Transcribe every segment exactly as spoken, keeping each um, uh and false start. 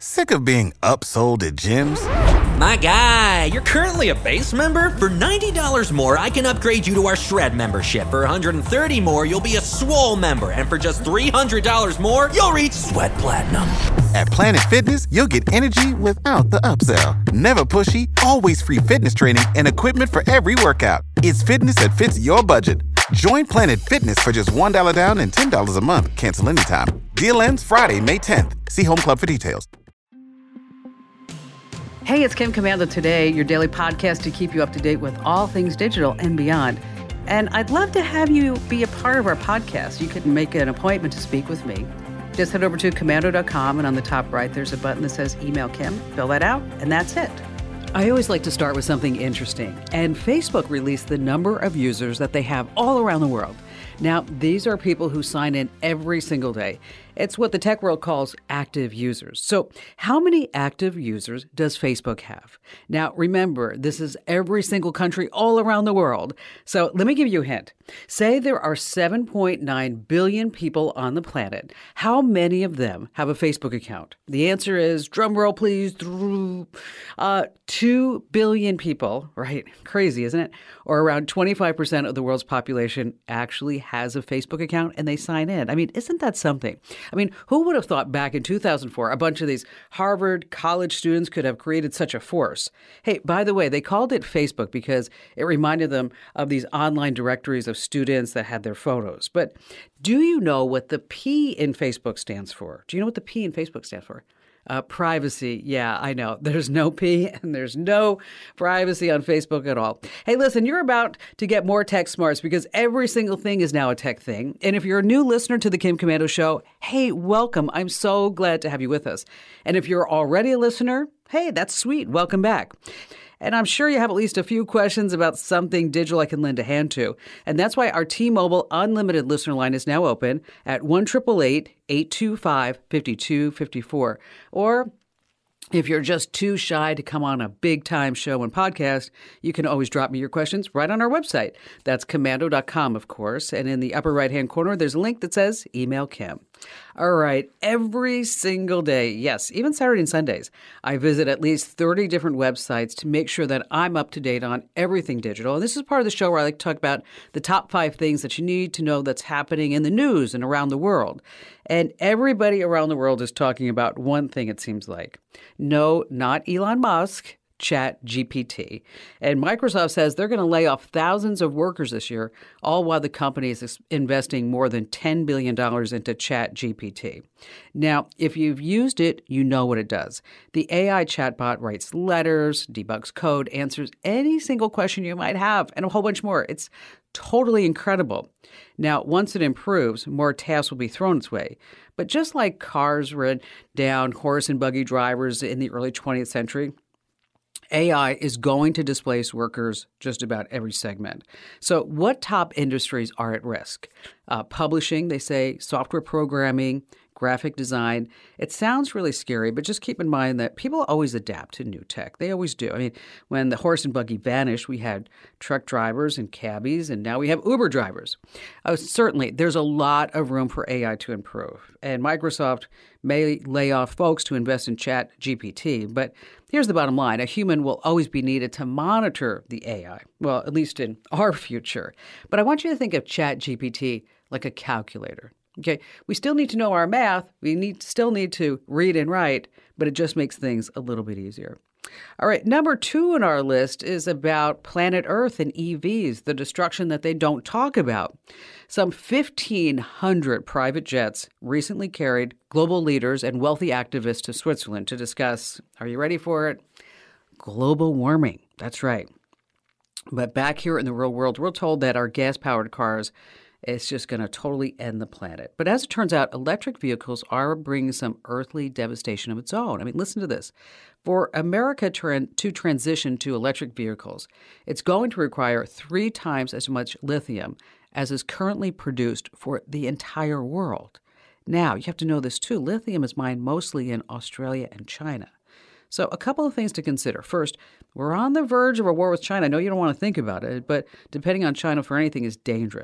Sick of being upsold at gyms? My guy, you're currently a base member? For ninety dollars more, I can upgrade you to our Shred membership. For one hundred thirty dollars more, you'll be a Swole member. And for just three hundred dollars more, you'll reach Sweat Platinum. At Planet Fitness, you'll get energy without the upsell. Never pushy, always free fitness training and equipment for every workout. It's fitness that fits your budget. Join Planet Fitness for just one dollar down and ten dollars a month. Cancel anytime. Deal ends Friday, May tenth. See Home Club for details. Hey, it's Kim Komando Today, your daily podcast to keep you up to date with all things digital and beyond. And I'd love to have you be a part of our podcast. You can make an appointment to speak with me. Just head over to komando dot com, and on the top right, there's a button that says Email Kim. Fill that out, and that's it. I always like to start with something interesting. And Facebook released the number of users that they have all around the world. Now, these are people who sign in every single day. It's what the tech world calls active users. So how many active users does Facebook have? Now, remember, this is every single country all around the world. So let me give you a hint. Say there are seven point nine billion people on the planet. How many of them have a Facebook account? The answer is, drum roll please, uh, two billion people, right? Crazy, isn't it? Or around twenty-five percent of the world's population actually has a Facebook account and they sign in. I mean, isn't that something? I mean, who would have thought back in two thousand four a bunch of these Harvard college students could have created such a force? Hey, by the way, they called it Facebook because it reminded them of these online directories of students that had their photos. But do you know what the P in Facebook stands for? Do you know what the P in Facebook stands for? Uh, privacy. Yeah, I know. There's no P and there's no privacy on Facebook at all. Hey, listen, you're about to get more tech smarts because every single thing is now a tech thing. And if you're a new listener to the Kim Komando Show, hey, welcome. I'm so glad to have you with us. And if you're already a listener, hey, that's sweet. Welcome back. And I'm sure you have at least a few questions about something digital I can lend a hand to. And that's why our T-Mobile Unlimited listener line is now open at one eight eight eight, eight two five, five two five four. Or if you're just too shy to come on a big-time show and podcast, you can always drop me your questions right on our website. That's komando dot com, of course. And in the upper right-hand corner, there's a link that says Email Kim. All right. Every single day, yes, even Saturday and Sundays, I visit at least thirty different websites to make sure that I'm up to date on everything digital. And this is part of the show where I like to talk about the top five things that you need to know that's happening in the news and around the world. And everybody around the world is talking about one thing, it seems like. No, not Elon Musk. Chat G P T. And Microsoft says they're going to lay off thousands of workers this year, all while the company is investing more than ten billion dollars into Chat G P T. Now, if you've used it, you know what it does. The A I chatbot writes letters, debugs code, answers any single question you might have, and a whole bunch more. It's totally incredible. Now, once it improves, more tasks will be thrown its way. But just like cars ran down horse and buggy drivers in the early twentieth century, A I is going to displace workers just about every segment. So what top industries are at risk? Uh, publishing, they say, software programming, graphic design. It sounds really scary, but just keep in mind that people always adapt to new tech. They always do. I mean, when the horse and buggy vanished, we had truck drivers and cabbies, and now we have Uber drivers. Uh, certainly, there's a lot of room for A I to improve. And Microsoft may lay off folks to invest in Chat G P T, but here's the bottom line. A human will always be needed to monitor the A I, well, at least in our future. But I want you to think of Chat G P T like a calculator. Okay, we still need to know our math. We need still need to read and write, but it just makes things a little bit easier. All right, number two on our list is about planet Earth and E Vs, the destruction that they don't talk about. Some fifteen hundred private jets recently carried global leaders and wealthy activists to Switzerland to discuss, are you ready for it? Global warming. That's right. But back here in the real world, we're told that our gas-powered cars it's just going to totally end the planet. But as it turns out, electric vehicles are bringing some earthly devastation of its own. I mean, listen to this. For America to, to transition to electric vehicles, it's going to require three times as much lithium as is currently produced for the entire world. Now, you have to know this too. Lithium is mined mostly in Australia and China. So a couple of things to consider. First, we're on the verge of a war with China. I know you don't want to think about it, but depending on China for anything is dangerous.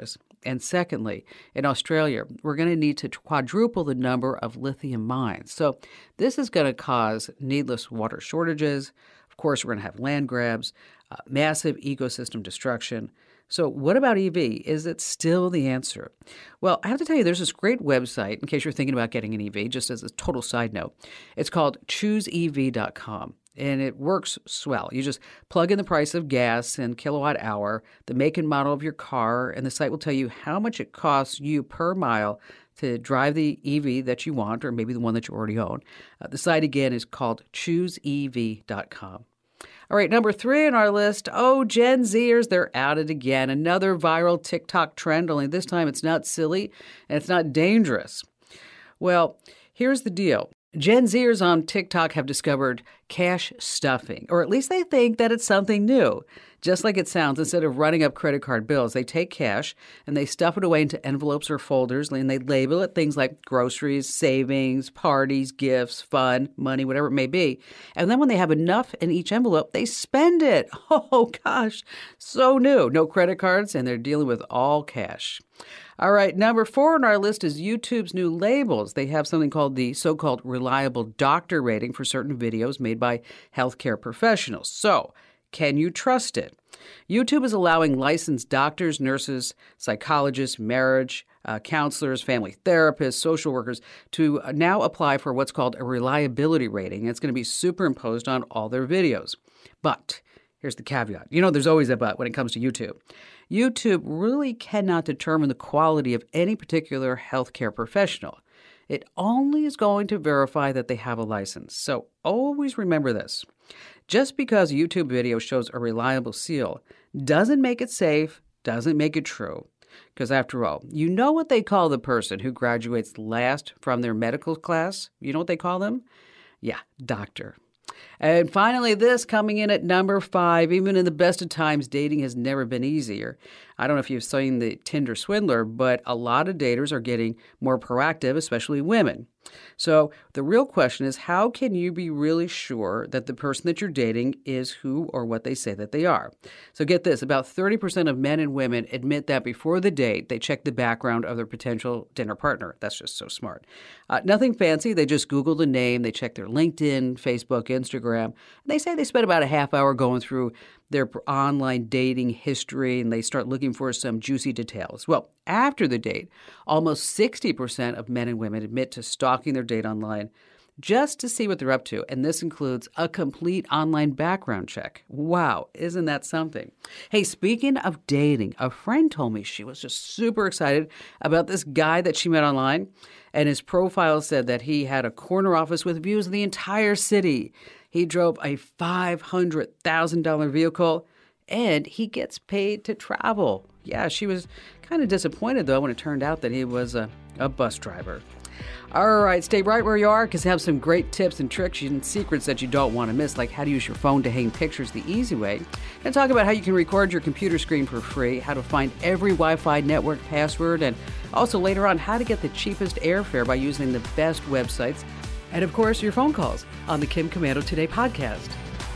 And secondly, in Australia, we're going to need to quadruple the number of lithium mines. So this is going to cause needless water shortages. Of course, we're going to have land grabs, uh, massive ecosystem destruction. So what about E V? Is it still the answer? Well, I have to tell you, there's this great website, in case you're thinking about getting an E V, just as a total side note. It's called choose E V dot com, and it works swell. You just plug in the price of gas and kilowatt hour, the make and model of your car, and the site will tell you how much it costs you per mile to drive the E V that you want, or maybe the one that you already own. Uh, the site, again, is called choose E V dot com. All right, number three on our list. Oh, Gen Zers, they're at it again. Another viral TikTok trend, only this time it's not silly and it's not dangerous. Well, here's the deal. Gen Zers on TikTok have discovered cash stuffing, or at least they think that it's something new. Just like it sounds, instead of running up credit card bills, they take cash and they stuff it away into envelopes or folders, and they label it things like groceries, savings, parties, gifts, fun, money, whatever it may be. And then when they have enough in each envelope, they spend it. Oh, gosh, so new. No credit cards, and they're dealing with all cash. All right, number four on our list is YouTube's new labels. They have something called the so-called reliable doctor rating for certain videos made by healthcare professionals. So, can you trust it? YouTube is allowing licensed doctors, nurses, psychologists, marriage uh, counselors, family therapists, social workers to now apply for what's called a reliability rating. It's going to be superimposed on all their videos. But here's the caveat. You know, there's always a but when it comes to YouTube. YouTube really cannot determine the quality of any particular healthcare professional. It only is going to verify that they have a license. So always remember this. Just because a YouTube video shows a reliable seal doesn't make it safe, doesn't make it true. Because after all, you know what they call the person who graduates last from their medical class? You know what they call them? Yeah, doctor. And finally, this coming in at number five, even in the best of times, dating has never been easier. I don't know if you've seen the Tinder Swindler, but a lot of daters are getting more proactive, especially women. So the real question is, how can you be really sure that the person that you're dating is who or what they say that they are? So get this, about thirty percent of men and women admit that before the date, they check the background of their potential dinner partner. That's just so smart. Uh, nothing fancy. They just Google the name. They check their LinkedIn, Facebook, Instagram. And they say they spend about a half hour going through their online dating history, and they start looking for some juicy details. Well, after the date, almost sixty percent of men and women admit to stalking their date online just to see what they're up to, and this includes a complete online background check. Wow, isn't that something? Hey, speaking of dating, a friend told me she was just super excited about this guy that she met online, and his profile said that he had a corner office with views of the entire city. He drove a five hundred thousand dollars vehicle, and he gets paid to travel. Yeah, she was kind of disappointed, though, when it turned out that he was a, a bus driver. All right, stay right where you are, because I have some great tips and tricks and secrets that you don't want to miss, like how to use your phone to hang pictures the easy way, and talk about how you can record your computer screen for free, how to find every Wi-Fi network password, and also later on how to get the cheapest airfare by using the best websites, and of course your phone calls on the Kim Komando Today podcast.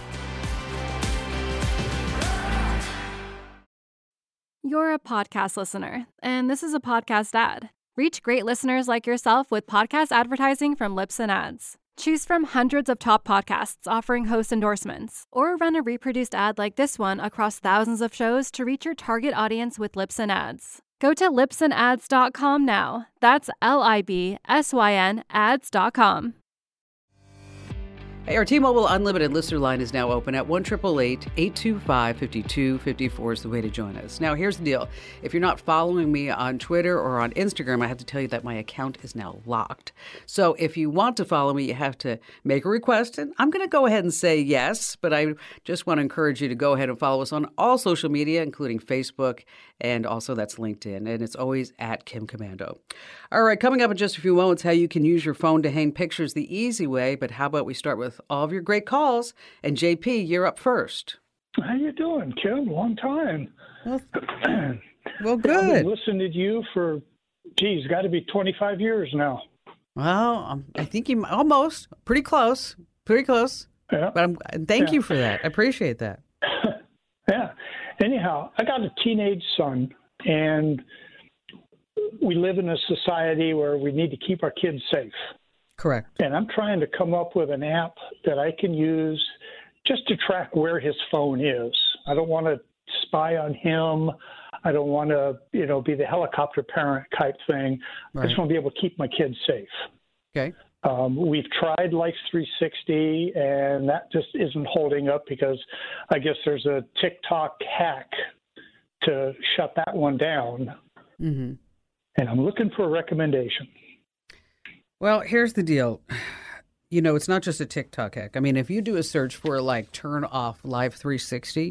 You're a podcast listener, and this is a podcast ad. Reach great listeners like yourself with podcast advertising from Libsyn Ads. Choose from hundreds of top podcasts offering host endorsements, or run a reproduced ad like this one across thousands of shows to reach your target audience with Libsyn Ads. Go to libsyn ads dot com now. That's L I B S Y N ads dot com. Hey, our T-Mobile Unlimited listener line is now open at one eight eight eight, eight two five, five two five four is the way to join us. Now, here's the deal. If you're not following me on Twitter or on Instagram, I have to tell you that my account is now locked. So if you want to follow me, you have to make a request, and I'm going to go ahead and say yes, but I just want to encourage you to go ahead and follow us on all social media, including Facebook, and also that's LinkedIn, and it's always at Kim Komando. All right, coming up in just a few moments, how you can use your phone to hang pictures the easy way, but how about we start with all of your great calls. And J P, you're up first. How you doing, Kim? Long time. Well, well good. I've been listening to you for, geez, got to be twenty-five years now. Well, um, I think you almost, pretty close, pretty close. Yeah. But I'm, thank yeah. you for that. I appreciate that. Yeah. Anyhow, I got a teenage son, and we live in a society where we need to keep our kids safe. Correct. And I'm trying to come up with an app that I can use just to track where his phone is. I don't want to spy on him. I don't want to, you know, be the helicopter parent type thing. Right. I just want to be able to keep my kids safe. Okay. Um, we've tried Life three sixty, and that just isn't holding up because I guess there's a TikTok hack to shut that one down. Mm-hmm. And I'm looking for a recommendation. Well, here's the deal. You know, it's not just a TikTok hack. I mean, if you do a search for, like, turn off Life three sixty,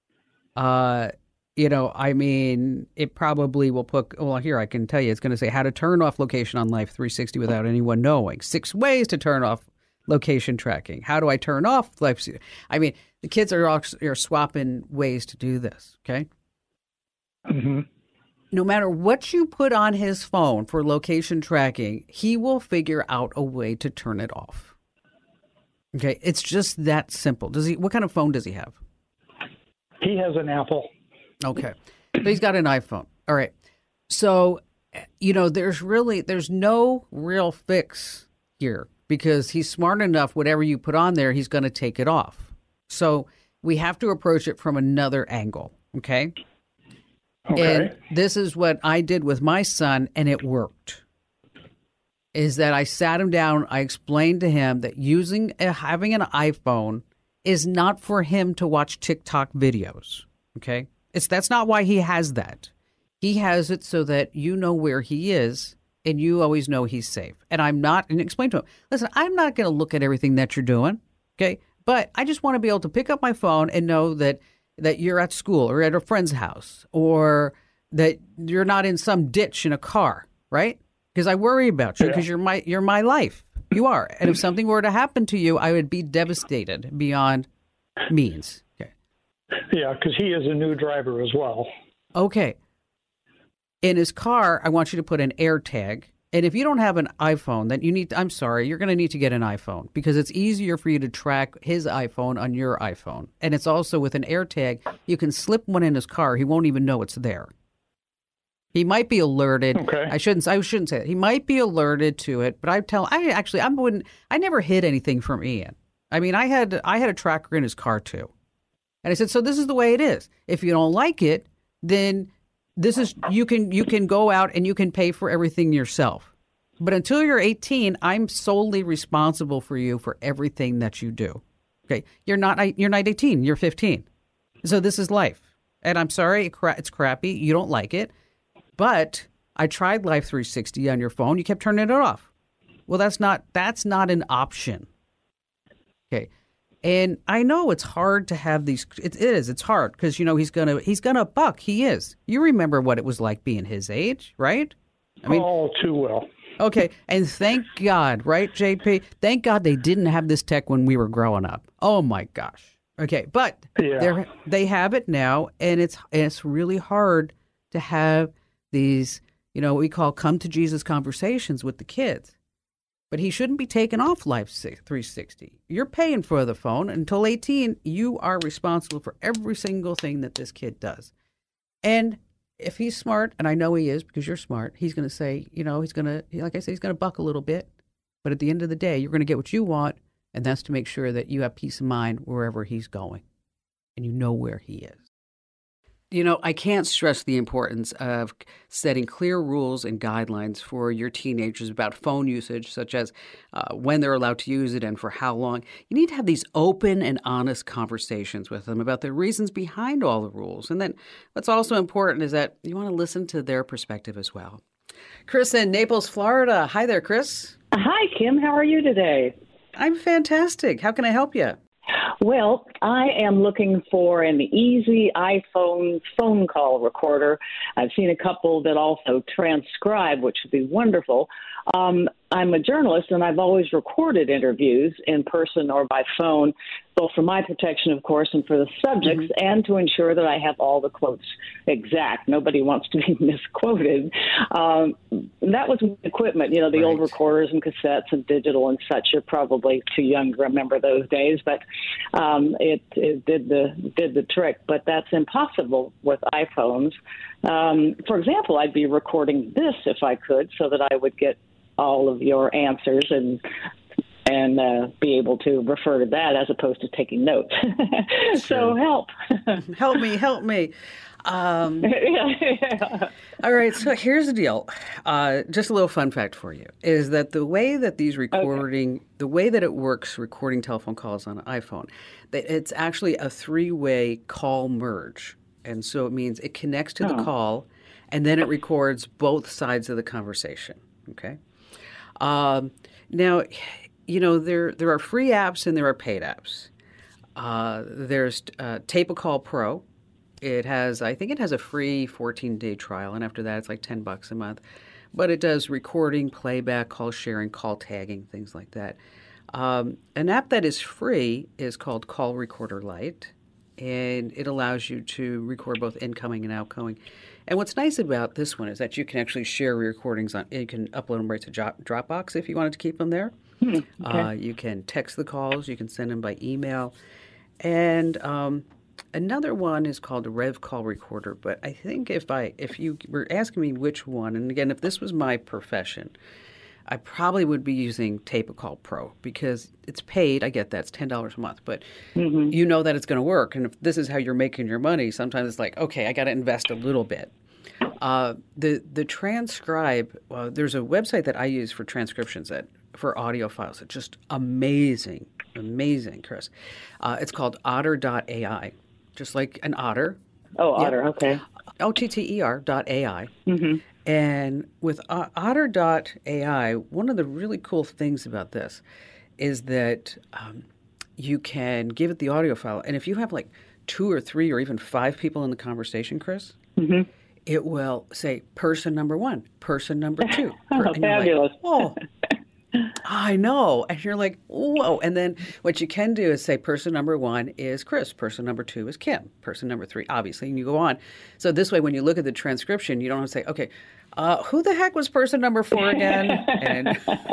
uh, you know, I mean, it probably will put, well, here, I can tell you, it's going to say how to turn off location on Life three sixty without anyone knowing. Six ways to turn off location tracking. How do I turn off Life? I mean, the kids are, all, are swapping ways to do this, okay? Mm-hmm. No matter what you put on his phone for location tracking, he will figure out a way to turn it off. Okay, it's just that simple. Does he? What kind of phone does he have? He has an Apple. Okay, so he's got an iPhone. All right. So, you know, there's really, there's no real fix here because he's smart enough, whatever you put on there, he's going to take it off. So we have to approach it from another angle. Okay. Okay. And this is what I did with my son, and it worked. Is that I sat him down, I explained to him that using, uh, having an iPhone is not for him to watch TikTok videos. Okay. It's that's not why he has that. He has it so that you know where he is and you always know he's safe. And I'm not, and explain to him, listen, I'm not going to look at everything that you're doing. Okay. But I just want to be able to pick up my phone and know that, that you're at school or at a friend's house or that you're not in some ditch in a car. Right. Because I worry about you because yeah. you're my, you're my life. You are. And if something were to happen to you, I would be devastated beyond means. Okay. Yeah, because he is a new driver as well. Okay. In his car, I want you to put an AirTag. And if you don't have an iPhone, then you need, I'm sorry, you're going to need to get an iPhone because it's easier for you to track his iPhone on your iPhone. And it's also with an AirTag, you can slip one in his car. He won't even know it's there. He might be alerted. Okay. I shouldn't. I shouldn't say that. He might be alerted to it, but I tell. I actually. I wouldn't. I never hid anything from Ian. I mean, I had. I had a tracker in his car too, and I said, "So this is the way it is. If you don't like it, then this is. You can. You can go out and you can pay for everything yourself. But until you're eighteen, I'm solely responsible for you for everything that you do. Okay. You're not. You're not eighteen. You're fifteen. So this is life. And I'm sorry. It's crappy. You don't like it." But I tried Life three sixty on your phone. You kept turning it off. Well, that's not that's not an option. Okay. And I know it's hard to have these. It is. It's hard because, you know, he's going to he's going to buck. He is. You remember what it was like being his age, right? I mean, all too well. Okay. And thank God, right, J P? Thank God they didn't have this tech when we were growing up. Oh, my gosh. Okay. But yeah. they have it now. And it's it's really hard to have these, you know, what we call come to Jesus conversations with the kids. But he shouldn't be taken off Life three sixty. You're paying for the phone. Until eighteen, you are responsible for every single thing that this kid does. And if he's smart, and I know he is because you're smart, he's going to say, you know, he's going to, like I say, he's going to buck a little bit. But at the end of the day, you're going to get what you want, and that's to make sure that you have peace of mind wherever he's going. And you know where he is. You know, I can't stress the importance of setting clear rules and guidelines for your teenagers about phone usage, such as uh, when they're allowed to use it and for how long. You need to have these open and honest conversations with them about the reasons behind all the rules. And then what's also important is that you want to listen to their perspective as well. Chris in Naples, Florida. Hi there, Chris. Hi, Kim. How are you today? I'm fantastic. How can I help you? Well, I am looking for an easy iPhone phone call recorder. I've seen a couple that also transcribe, which would be wonderful. Um, I'm a journalist, and I've always recorded interviews in person or by phone, both for my protection, of course, and for the subjects, mm-hmm. and to ensure that I have all the quotes exact. Nobody wants to be misquoted. Um, that was equipment, you know, the right. old recorders and cassettes and digital and such. You're probably too young to remember those days. But um, it, it did the did the trick. But that's impossible with iPhones. Um, for example, I'd be recording this if I could, so that I would get all of your answers and and uh, be able to refer to that as opposed to taking notes. So help. help me, help me. Um, yeah. All right, so here's the deal. Uh, just a little fun fact for you is that the way that these recording, okay. the way that it works recording telephone calls on an iPhone, that it's actually a three-way call merge. And so it means it connects to oh. the call, and then it records both sides of the conversation, okay? Um, now, you know, there there are free apps and there are paid apps. Uh, there's uh, Tape-A-Call Pro. It has, I think it has a free fourteen-day trial, and after that it's like ten bucks a month. But it does recording, playback, call sharing, call tagging, things like that. Um, an app that is free is called Call Recorder Lite, and it allows you to record both incoming and outgoing. And what's nice about this one is that you can actually share recordings on. You can upload them right to Dropbox if you wanted to keep them there. Hmm, okay. uh, you can text the calls. You can send them by email, and um, another one is called a Rev Call Recorder. But I think if I if you were asking me which one, and again, if this was my profession, I probably would be using Tape-A-Call Pro because it's paid. I get that. It's ten dollars a month. But mm-hmm. you know that it's going to work. And if this is how you're making your money, sometimes it's like, okay, I got to invest a little bit. Uh, the the transcribe, uh, there's a website that I use for transcriptions that for audio files. It's just amazing, amazing, Chris. Uh, it's called otter dot A I, just like an otter. Oh, Otter, yep. Okay. O T T E R dot A I. Mm-hmm. And with uh, otter dot A I, one of the really cool things about this is that um, you can give it the audio file. And if you have like two or three or even five people in the conversation, Chris, mm-hmm. it will say person number one, person number two. Per- oh, fabulous. Like, oh, I know. And you're like, whoa. And then what you can do is say person number one is Chris, person number two is Kim, person number three, obviously, and you go on. So this way, when you look at the transcription, you don't have to say, okay, uh, who the heck was person number four again? And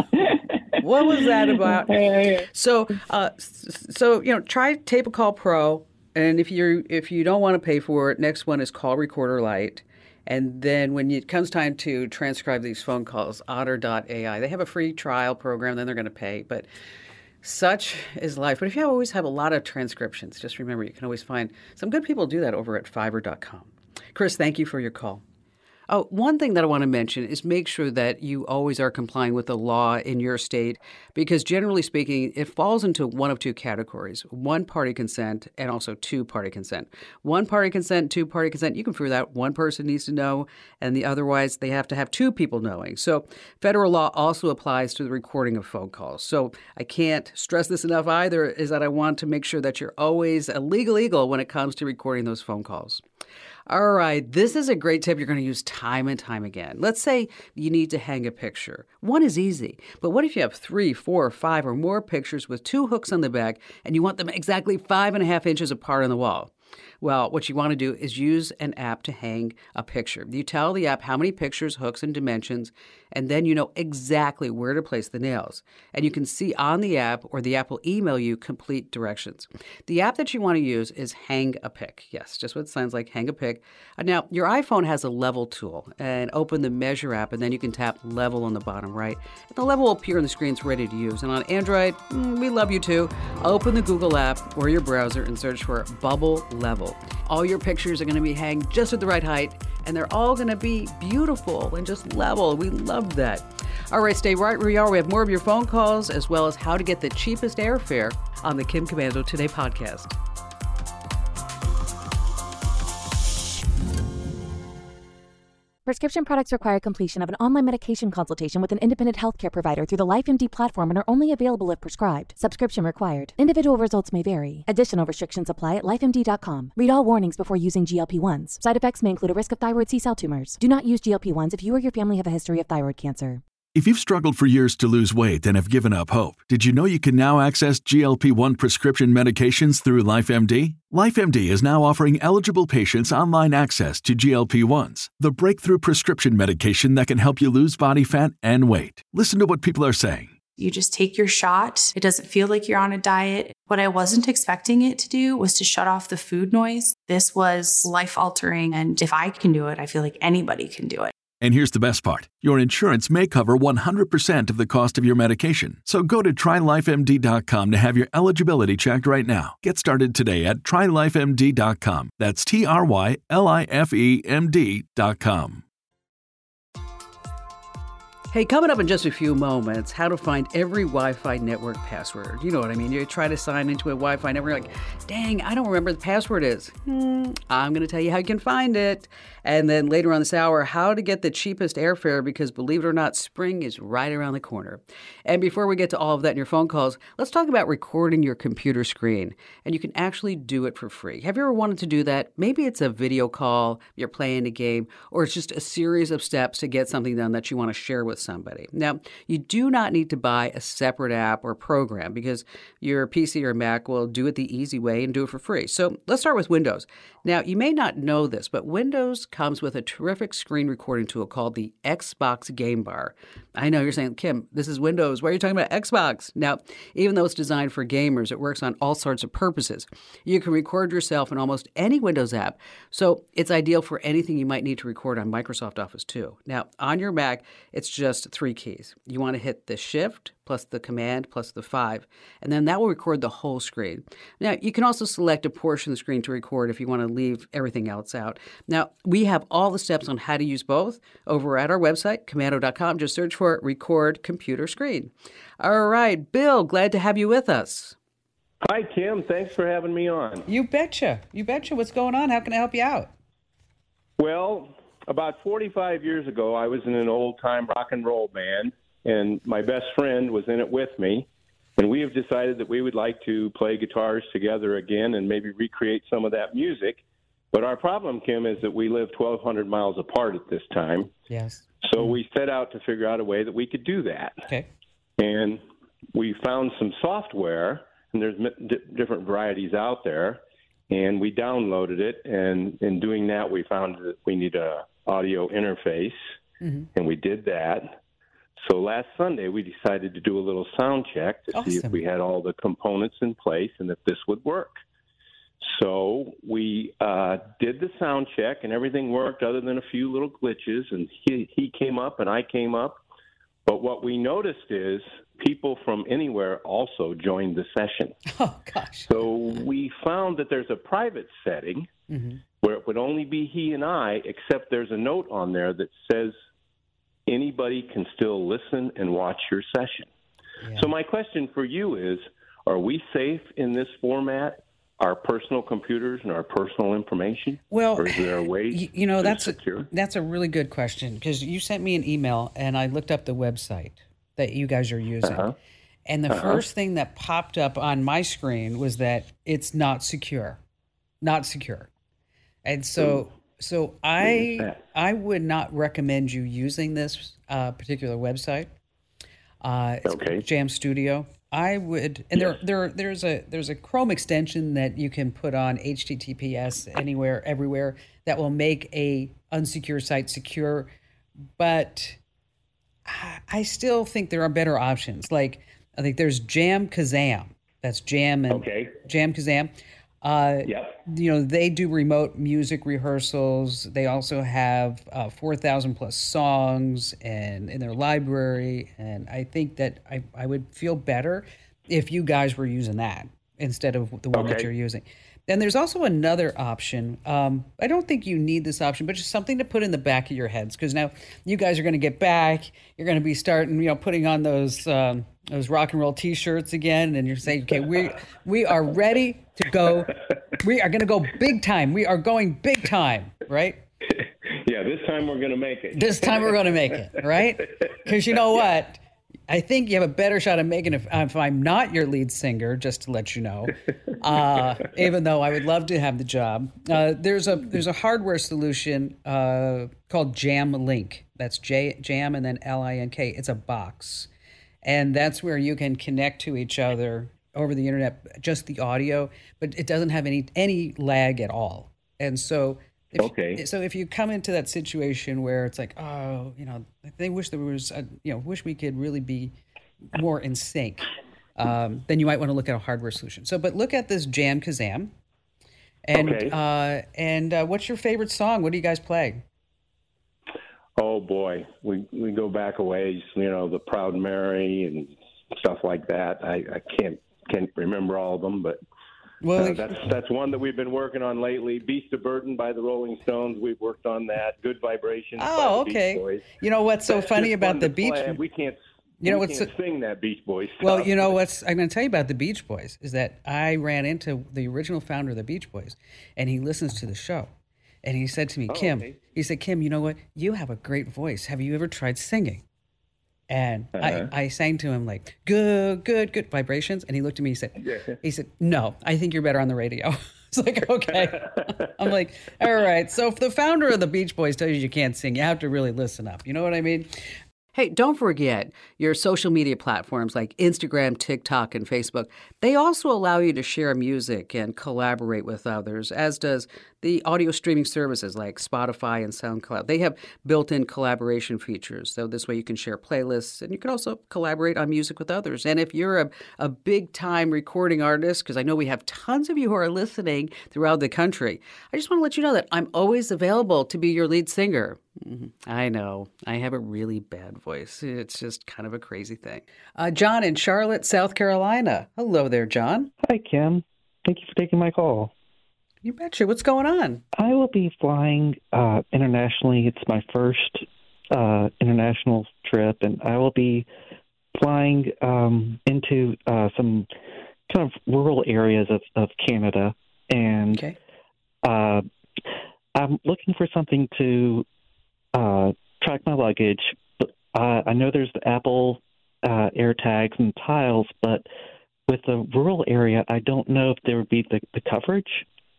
what was that about? So, uh, so you know, try Tape-A-Call Pro. And if you're if you don't want to pay for it, next one is Call Recorder Lite. And then when it comes time to transcribe these phone calls, otter dot A I, they have a free trial program, then they're going to pay. But such is life. But if you always have a lot of transcriptions, just remember you can always find some good people do that over at Fiverr dot com. Chris, thank you for your call. Oh, one thing that I want to mention is make sure that you always are complying with the law in your state, because generally speaking, it falls into one of two categories, one-party consent and also two-party consent. One-party consent, two-party consent, you can prove that one person needs to know, and the otherwise they have to have two people knowing. So federal law also applies to the recording of phone calls. So I can't stress this enough either, is that I want to make sure that you're always a legal eagle when it comes to recording those phone calls. All right, this is a great tip you're going to use time and time again. Let's say you need to hang a picture. One is easy, but what if you have three, four, five, or more pictures with two hooks on the back and you want them exactly five and a half inches apart on the wall? Well, what you want to do is use an app to hang a picture. You tell the app how many pictures, hooks, and dimensions, and then you know exactly where to place the nails. And you can see on the app, or the app will email you complete directions. The app that you want to use is Hang a Pic. Yes, just what it sounds like, Hang a Pic. Now, your iPhone has a level tool, and open the Measure app, and then you can tap level on the bottom right. And the level will appear on the screen. It's ready to use. And on Android, mm, we love you too. Open the Google app or your browser and search for Bubble Level. All your pictures are going to be hanged just at the right height, and they're all going to be beautiful and just level. We love that. All right, stay right where you are. We have more of your phone calls, as well as how to get the cheapest airfare on the Kim Komando Today podcast. Prescription products require completion of an online medication consultation with an independent healthcare provider through the LifeMD platform and are only available if prescribed. Subscription required. Individual results may vary. Additional restrictions apply at life M D dot com. Read all warnings before using G L P ones. Side effects may include a risk of thyroid C-cell tumors. Do not use G L P ones if you or your family have a history of thyroid cancer. If you've struggled for years to lose weight and have given up hope, did you know you can now access G L P one prescription medications through LifeMD? LifeMD is now offering eligible patients online access to G L P ones, the breakthrough prescription medication that can help you lose body fat and weight. Listen to what people are saying. You just take your shot. It doesn't feel like you're on a diet. What I wasn't expecting it to do was to shut off the food noise. This was life-altering, and if I can do it, I feel like anybody can do it. And here's the best part. Your insurance may cover one hundred percent of the cost of your medication. So go to try life M D dot com to have your eligibility checked right now. Get started today at try life M D dot com. That's T R Y L I F E M D dot com. Hey, coming up in just a few moments, how to find every Wi-Fi network password. You know what I mean? You try to sign into a Wi-Fi network, like, dang, I don't remember the password is. Hmm, I'm going to tell you how you can find it. And then later on this hour, how to get the cheapest airfare, because believe it or not, spring is right around the corner. And before we get to all of that in your phone calls, let's talk about recording your computer screen. And you can actually do it for free. Have you ever wanted to do that? Maybe it's a video call, you're playing a game, or it's just a series of steps to get something done that you want to share with somebody. Now, you do not need to buy a separate app or program because your P C or Mac will do it the easy way and do it for free. So let's start with Windows. Now, you may not know this, but Windows comes with a terrific screen recording tool called the Xbox Game Bar. I know you're saying, Kim, this is Windows. Why are you talking about Xbox? Now, even though it's designed for gamers, it works on all sorts of purposes. You can record yourself in almost any Windows app, so it's ideal for anything you might need to record on Microsoft Office too. Now, on your Mac, it's just three keys. You want to hit the Shift plus the Command plus the five, and then that will record the whole screen. Now, you can also select a portion of the screen to record if you want to leave everything else out. Now, we have all the steps on how to use both over at our website, komando dot com. Just search for Record Computer Screen. All right, Bill, glad to have you with us. Hi, Kim. Thanks for having me on. You betcha. You betcha. What's going on? How can I help you out? Well, about forty-five years ago, I was in an old-time rock and roll band, and my best friend was in it with me, and we have decided that we would like to play guitars together again and maybe recreate some of that music. But our problem, Kim, is that we live twelve hundred miles apart at this time. Yes. So mm-hmm. we set out to figure out a way that we could do that. Okay. And we found some software, and there's d- different varieties out there, and we downloaded it, and in doing that, we found that we need a audio interface, mm-hmm. and we did that. So last Sunday, we decided to do a little sound check to Awesome. see if we had all the components in place and if this would work. So we uh, did the sound check, and everything worked other than a few little glitches, and he, he came up and I came up. But what we noticed is people from anywhere also joined the session. Oh, gosh. So we found that there's a private setting mm-hmm. where it would only be he and I, except there's a note on there that says anybody can still listen and watch your session. Yeah. So my question for you is, are we safe in this format? Our personal computers and our personal information? Well, or is there a way you, you know, that's secure? A, that's a really good question, because you sent me an email and I looked up the website that you guys are using. Uh-huh. And the uh-huh. first thing that popped up on my screen was that it's not secure. Not secure. And so Ooh. so I I would not recommend you using this uh, particular website. Uh, it's okay. Jam Studio. I would, and yes. there, there, there's a there's a Chrome extension that you can put on H T T P S anywhere, everywhere, that will make a unsecure site secure. But I still think there are better options. Like, I think there's Jam Kazam. That's Jam and okay. Jam Kazam. Uh, yep. You know, they do remote music rehearsals. They also have uh, four thousand plus songs and in their library. And I think that I, I would feel better if you guys were using that instead of the one okay. that you're using. Then there's also another option. Um, I don't think you need this option, but just something to put in the back of your heads, because now you guys are going to get back. You're going to be starting, you know, putting on those um, those rock and roll T-shirts again, and you're saying, okay, we we are ready to go. We are going to go big time. We are going big time, right? Yeah, this time we're going to make it. This time we're going to make it, right? Because you know what? I think you have a better shot of making it if, if I'm not your lead singer, just to let you know, uh, even though I would love to have the job. Uh, there's a there's a hardware solution uh, called Jam Link. That's J, Jam and then L I N K. It's a box. And that's where you can connect to each other over the internet, just the audio, but it doesn't have any any lag at all. And so If, okay. So if you come into that situation where it's like, oh, you know, they wish there was, a, you know, wish we could really be more in sync, um, then you might want to look at a hardware solution. So, but look at this Jam Kazam. And okay. uh, and uh, what's your favorite song? What do you guys play? Oh boy, we we go back a ways. You know, the Proud Mary and stuff like that. I, I can't can't remember all of them, but well, uh, that's that's one that we've been working on lately. Beast of Burden by the Rolling Stones. We've worked on that. Good Vibrations. Oh, by the okay. Beach Boys. You know what's so that's funny about the Beach? Play. We can't. You know we what's can't so... sing that Beach Boys stuff. Well, you know what's I'm going to tell you about the Beach Boys is that I ran into the original founder of the Beach Boys, and he listens to the show, and he said to me, oh, Kim, okay. he said, Kim, you know what? You have a great voice. Have you ever tried singing? And uh-huh. I, I sang to him like, good, good, good vibrations. And he looked at me, he said, yeah. he said, no, I think you're better on the radio. It's like, okay. I'm like, all right. So if the founder of the Beach Boys tells you you can't sing, you have to really listen up. You know what I mean? Hey, don't forget your social media platforms like Instagram, TikTok, and Facebook. They also allow you to share music and collaborate with others, as does the audio streaming services like Spotify and SoundCloud. They have built-in collaboration features, so this way you can share playlists and you can also collaborate on music with others. And if you're a, a big-time recording artist, because I know we have tons of you who are listening throughout the country, I just want to let you know that I'm always available to be your lead singer. Mm-hmm. I know. I have a really bad voice. It's just kind of a crazy thing. Uh, John in Charlotte, South Carolina. Hello there, John. Hi, Kim. Thank you for taking my call. You betcha. What's going on? I will be flying uh, internationally. It's my first uh, international trip, and I will be flying um, into uh, some kind of rural areas of, of Canada. And okay. uh, I'm looking for something to uh, track my luggage. But uh, I know there's the Apple uh, AirTags and Tiles, but with the rural area, I don't know if there would be the, the coverage.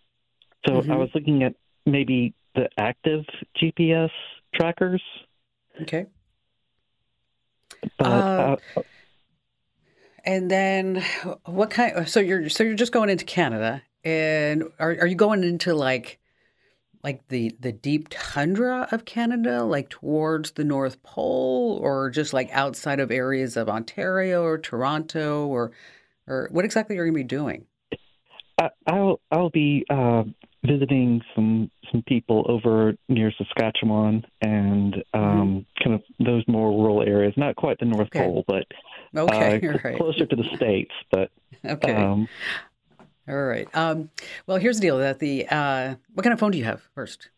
So mm-hmm. I was looking at maybe the active G P S trackers. Okay. But, uh, uh, and then what kind? So you're so you're just going into Canada, and are are you going into like like the the deep tundra of Canada, like towards the North Pole, or just like outside of areas of Ontario or Toronto, or or what exactly are you going to be doing? I, I'll I'll be uh, visiting some some people over near Saskatchewan and um, mm-hmm. kind of those more rural areas. Not quite the North okay. Pole, but okay, uh, right. closer to the States. But okay, um, all right. Um, well, here's the deal: that the uh, what kind of phone do you have first?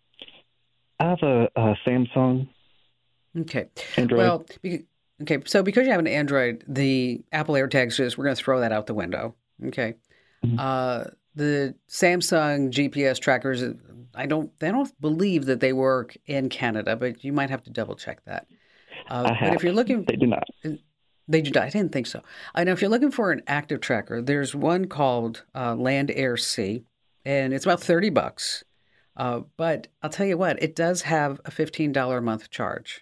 I have a, a Samsung. Okay. Android. Well, because, okay. So because you have an Android, the Apple AirTags just we're going to throw that out the window. Okay. Mm-hmm. Uh, the Samsung G P S trackers, I don't, I don't believe that they work in Canada, but you might have to double check that. Uh, I have. But if you're looking, they do not. They do not. I didn't think so. I know if you're looking for an active tracker, there's one called uh, Land Air Sea, and it's about thirty bucks. Uh, but I'll tell you what, it does have a fifteen dollars a month charge.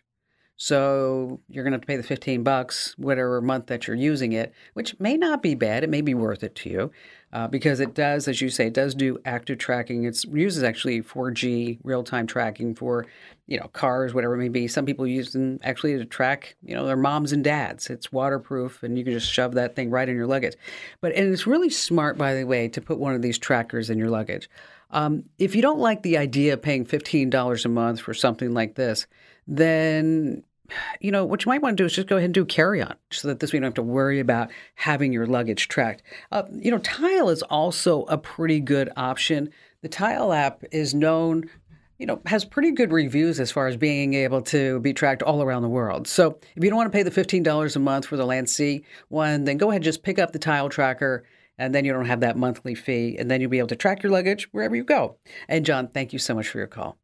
So you're going to have to pay the fifteen bucks, whatever month that you're using it, which may not be bad. It may be worth it to you uh, because it does, as you say, it does do active tracking. It uses actually four G real-time tracking for, you know, cars, whatever it may be. Some people use them actually to track, you know, their moms and dads. It's waterproof and you can just shove that thing right in your luggage. But, and it's really smart, by the way, to put one of these trackers in your luggage. Um, if you don't like the idea of paying fifteen dollars a month for something like this, then, you know, what you might want to do is just go ahead and do carry-on so that this way you don't have to worry about having your luggage tracked. Uh, you know, Tile is also a pretty good option. The Tile app is known, you know, has pretty good reviews as far as being able to be tracked all around the world. So if you don't want to pay the fifteen dollars a month for the Land Sea one, then go ahead and just pick up the Tile tracker, and then you don't have that monthly fee, and then you'll be able to track your luggage wherever you go. And John, thank you so much for your call.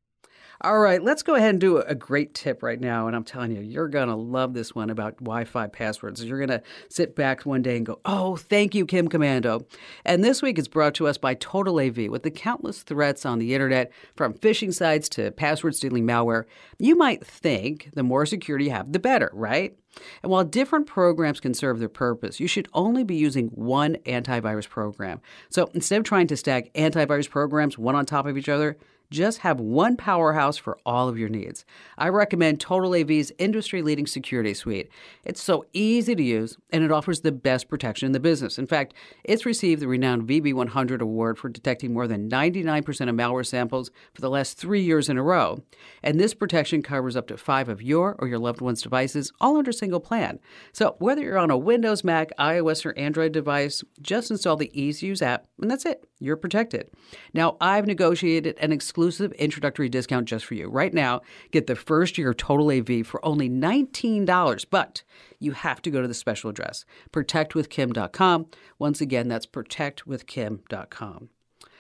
All right, let's go ahead and do a great tip right now. And I'm telling you, you're going to love this one about Wi-Fi passwords. You're going to sit back one day and go, oh, thank you, Kim Komando. And this week it's brought to us by Total A V. With the countless threats on the internet, from phishing sites to password-stealing malware, you might think the more security you have, the better, right? And while different programs can serve their purpose, you should only be using one antivirus program. So instead of trying to stack antivirus programs one on top of each other, Just have one powerhouse for all of your needs. I recommend Total A V's industry-leading security suite. It's so easy to use, and it offers the best protection in the business. In fact, it's received the renowned V B one hundred award for detecting more than ninety-nine percent of malware samples for the last three years in a row. And this protection covers up to five of your or your loved one's devices, all under a single plan. So whether you're on a Windows, Mac, iOS, or Android device, just install the easy-to-use app, and that's it. You're protected. Now, I've negotiated an exclusive introductory discount just for you. Right now, get the first year of Total A V for only nineteen dollars, but you have to go to the special address, protect with kim dot com. Once again, that's protect with kim dot com.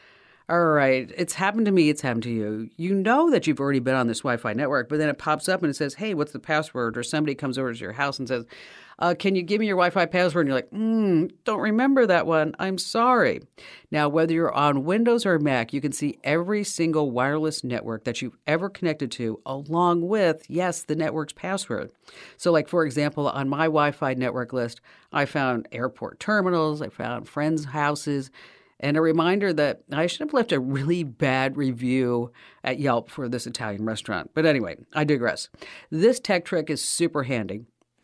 All right, it's happened to me, it's happened to you. You know that you've already been on this Wi-Fi network, but then it pops up and it says, hey, what's the password? Or somebody comes over to your house and says, uh, can you give me your Wi-Fi password? And you're like, mm, don't remember that one. I'm sorry. Now, whether you're on Windows or Mac, you can see every single wireless network that you've ever connected to, along with, yes, the network's password. So like, for example, on my Wi-Fi network list, I found airport terminals, I found friends' houses, and a reminder that I should have left a really bad review at Yelp for this Italian restaurant. But anyway, I digress. This tech trick is super handy.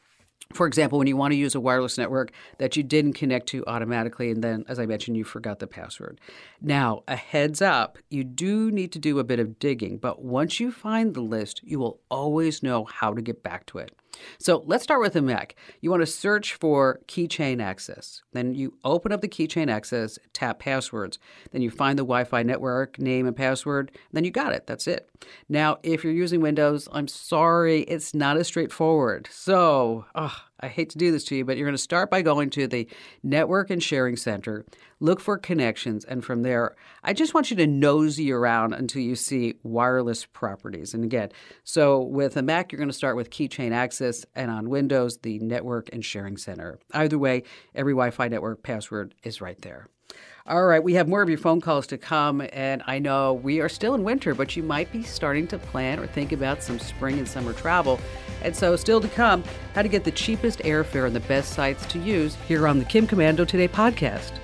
For example, when you want to use a wireless network that you didn't connect to automatically, and then, as I mentioned, you forgot the password. Now, a heads up, you do need to do a bit of digging, but once you find the list, you will always know how to get back to it. So let's start with a Mac. You want to search for keychain access. Then you open up the keychain access, tap passwords. Then you find the Wi-Fi network name and password. Then you got it. That's it. Now, if you're using Windows, I'm sorry, it's not as straightforward. So, oh, I hate to do this to you, but you're going to start by going to the Network and Sharing Center, look for connections, and from there, I just want you to nosy around until you see wireless properties. And again, so with a Mac, you're going to start with Keychain Access, and on Windows, the Network and Sharing Center. Either way, every Wi-Fi network password is right there. All right, we have more of your phone calls to come, and I know we are still in winter, but you might be starting to plan or think about some spring and summer travel. And so still to come, how to get the cheapest airfare and the best sites to use here on the Kim Komando Today podcast.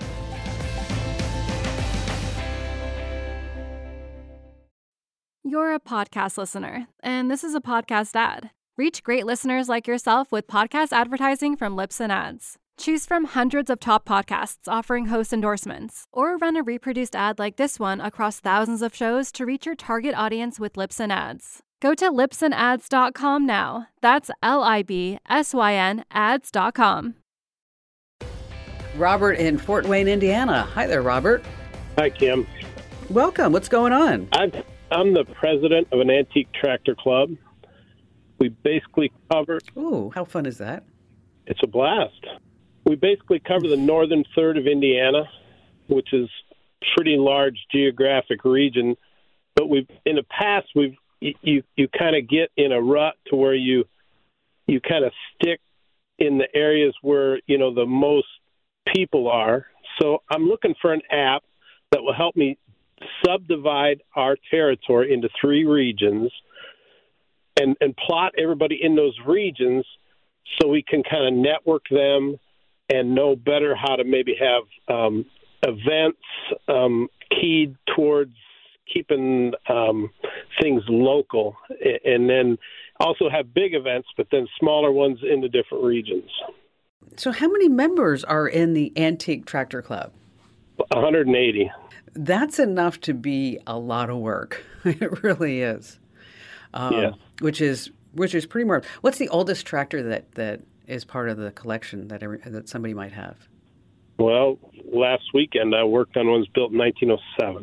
You're a podcast listener, and this is a podcast ad. Reach great listeners like yourself with podcast advertising from Libsyn Ads. Choose from hundreds of top podcasts offering host endorsements, or run a reproduced ad like this one across thousands of shows to reach your target audience with Libsyn Ads. Go to libsyn ads dot com now. That's L I B S Y N ads dot com. Robert in Fort Wayne, Indiana. Hi there, Robert. Hi, Kim. Welcome. What's going on? I'm, I'm the president of an antique tractor club. We basically cover... Ooh, how fun is that? It's a blast. We basically cover the northern third of Indiana, which is a pretty large geographic region. But we've in the past, we've you you, you kind of get in a rut to where you you kind of stick in the areas where, you know, the most people are. So I'm looking for an app that will help me subdivide our territory into three regions and, and plot everybody in those regions so we can kind of network them and know better how to maybe have um, events um, keyed towards keeping um, things local, and then also have big events, but then smaller ones in the different regions. So how many members are in the Antique Tractor Club? one hundred eighty. That's enough to be a lot of work. It really is. Um, yeah. Which is which is pretty more. What's the oldest tractor that, that is part of the collection that every, that somebody might have? Well, last weekend I worked on ones built in nineteen oh seven.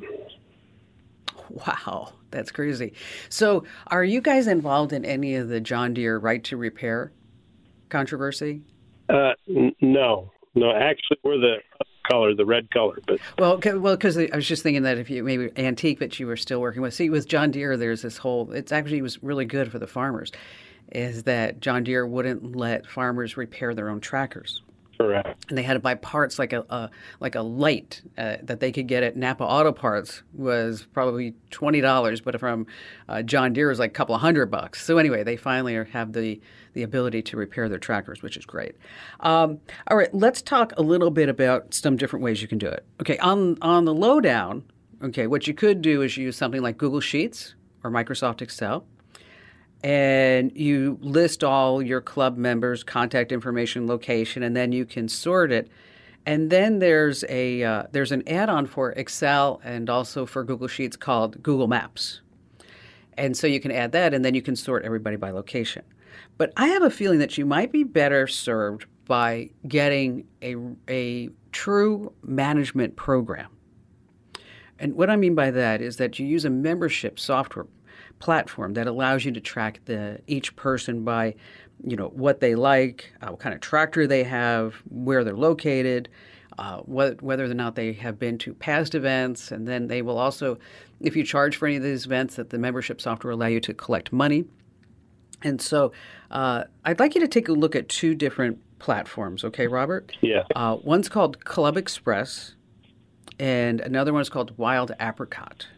Wow, that's crazy. So are you guys involved in any of the John Deere right to repair controversy? Uh, n- no. No, actually, we're the color, the red color. But Well, c- well, because I was just thinking that if you maybe antique that you were still working with. See, with John Deere, there's this whole, it's actually was really good for the farmers, is that John Deere wouldn't let farmers repair their own tractors. Correct. And they had to buy parts like a, a like a light uh, that they could get at Napa Auto Parts was probably twenty dollars, but from uh, John Deere was like a couple of hundred bucks. So anyway, they finally are, have the, the ability to repair their tractors, which is great. Um, all right, let's talk a little bit about some different ways you can do it. Okay, on on the lowdown, Okay, what you could do is use something like Google Sheets or Microsoft Excel, and you list all your club members' contact information, location, and then you can sort it. And then there's a uh, there's an add-on for Excel and also for Google Sheets called Google Maps. And so you can add that, and then you can sort everybody by location. But I have a feeling that you might be better served by getting a, a true management program. And what I mean by that is that you use a membership software platform that allows you to track the each person by, you know, what they like, uh, what kind of tractor they have, where they're located, uh, what, whether or not they have been to past events. And then they will also, if you charge for any of these events, that the membership software will allow you to collect money. And so uh, I'd like you to take a look at two different platforms, okay, Robert? Yeah. Uh, one's called Club Express, and another one is called Wild Apricot.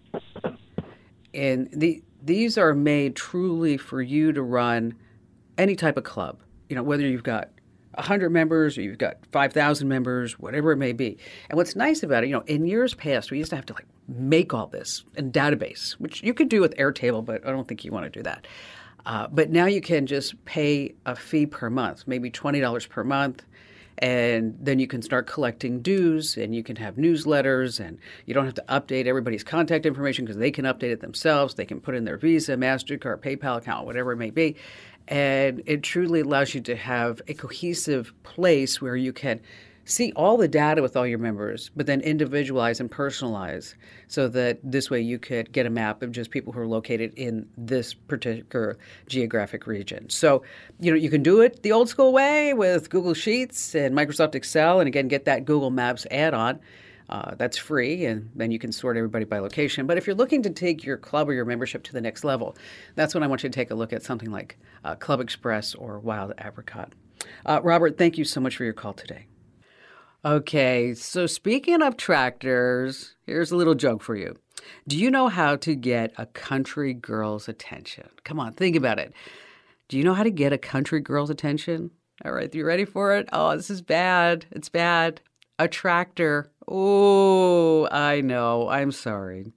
And the, these are made truly for you to run any type of club, you know, whether you've got one hundred members or you've got five thousand members, whatever it may be. And what's nice about it, you know, in years past, we used to have to like make all this in database, which you could do with Airtable, but I don't think you want to do that. Uh, but now you can just pay a fee per month, maybe twenty dollars per month. And then you can start collecting dues, and you can have newsletters, and you don't have to update everybody's contact information because they can update it themselves. They can put in their Visa, MasterCard, PayPal account, whatever it may be. And it truly allows you to have a cohesive place where you can see all the data with all your members, but then individualize and personalize so that this way you could get a map of just people who are located in this particular geographic region. So, you know, you can do it the old school way with Google Sheets and Microsoft Excel, and again, get that Google Maps add-on. Uh, that's free, and then you can sort everybody by location. But if you're looking to take your club or your membership to the next level, that's when I want you to take a look at something like uh, Club Express or Wild Apricot. Uh, Robert, thank you so much for your call today. Okay, so speaking of tractors, here's a little joke for you. Do you know how to get a country girl's attention? Come on, think about it. Do you know how to get a country girl's attention? All right, you ready for it? Oh, this is bad. It's bad. A tractor. Oh, I know. I'm sorry.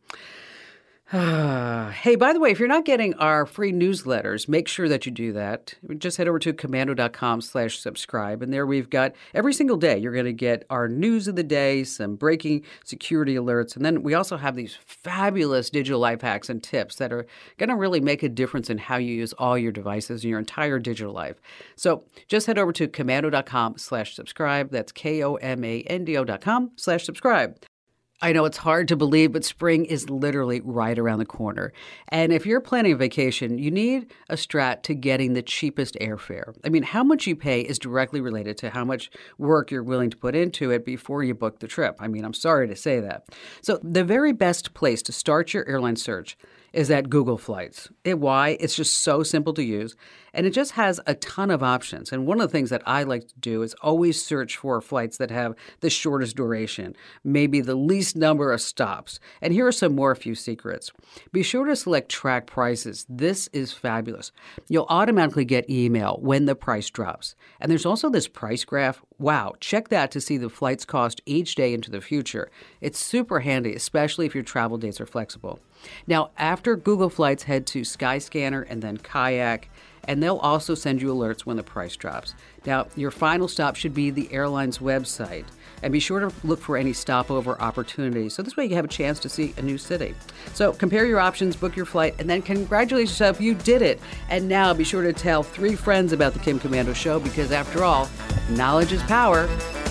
Hey, by the way, if you're not getting our free newsletters, make sure that you do that. Just head over to komando.com slash subscribe. And there we've got every single day, you're going to get our news of the day, some breaking security alerts. And then we also have these fabulous digital life hacks and tips that are going to really make a difference in how you use all your devices in your entire digital life. So just head over to komando.com slash subscribe. That's K-O-M-A-N-D-O dot com slash subscribe. I know it's hard to believe, but spring is literally right around the corner. And if you're planning a vacation, you need a strat to getting the cheapest airfare. I mean, how much you pay is directly related to how much work you're willing to put into it before you book the trip. I mean, I'm sorry to say that. So the very best place to start your airline search is at Google Flights. It, why? It's just so simple to use, and it just has a ton of options. And one of the things that I like to do is always search for flights that have the shortest duration, maybe the least number of stops. And here are some more few secrets. Be sure to select track prices. This is fabulous. You'll automatically get email when the price drops. And there's also this price graph. Wow, check that to see the flight's cost each day into the future. It's super handy, especially if your travel dates are flexible. Now, after Google Flights, head to Skyscanner and then Kayak, and they'll also send you alerts when the price drops. Now, your final stop should be the airline's website, and be sure to look for any stopover opportunities. So this way you have a chance to see a new city. So compare your options, book your flight, and then congratulate yourself, you did it. And now be sure to tell three friends about the Kim Komando Show, because after all, knowledge is power.